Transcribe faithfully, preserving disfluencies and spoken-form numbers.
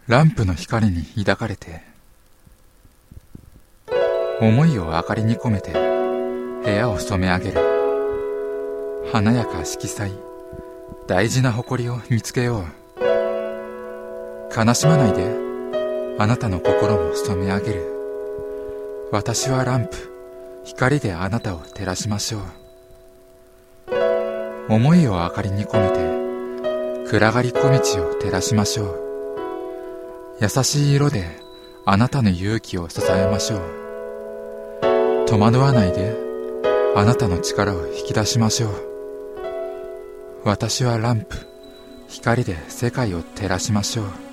ランプの光に抱かれて、思いを明かりに込めて部屋を染め上げる。華やか色彩、大事な誇りを見つけよう。悲しまないで、あなたの心も染め上げる。私はランプ、光であなたを照らしましょう。思いを明かりに込めて暗がり小道を照らしましょう。優しい色であなたの勇気を支えましょう。戸惑わないで、あなたの力を引き出しましょう。私はランプ、光で世界を照らしましょう。